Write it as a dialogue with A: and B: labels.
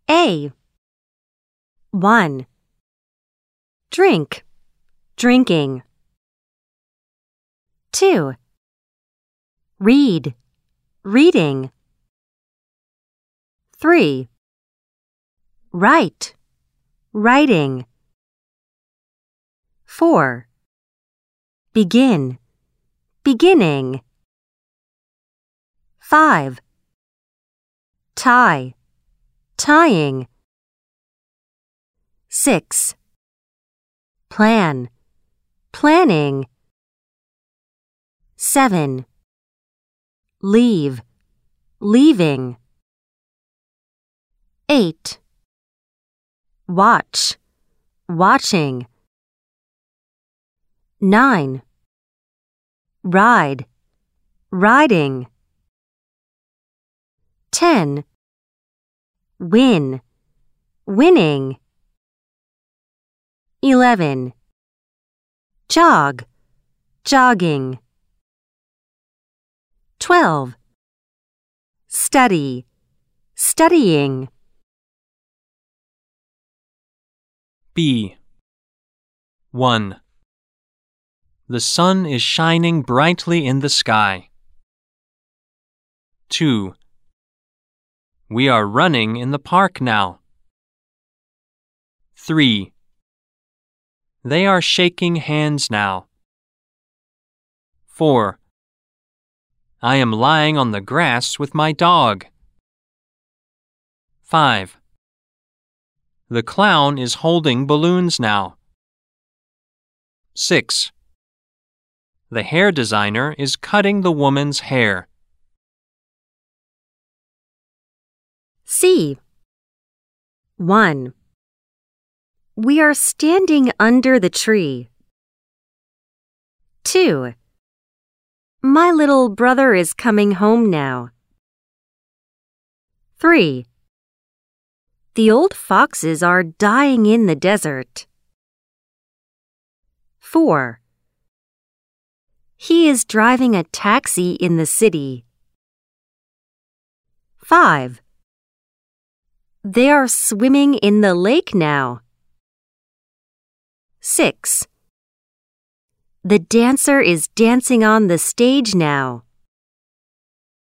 A: A. 1. Drink, drinking. 2. Read, reading. 3. Write, writing. 4. Begin, beginning. 5. Tie, tying. 6. Plan, planning. 7. Leave, leaving. 8. Watch, watching. 9. Ride, riding. 10. Win, winning. 11. Jog, jogging. 12. Study, studying.
B: B. 1. The sun is shining brightly in the sky. 2. We are running in the park now. 3. They are shaking hands now. 4. I am lying on the grass with my dog. 5. The clown is holding balloons now. 6. The hair designer is cutting the woman's hair.
A: C. 1. We are standing under the tree. 2. My little brother is coming home now. 3. The old foxes are dying in the desert. 4. He is driving a taxi in the city. 5. They are swimming in the lake now. 6. The dancer is dancing on the stage now.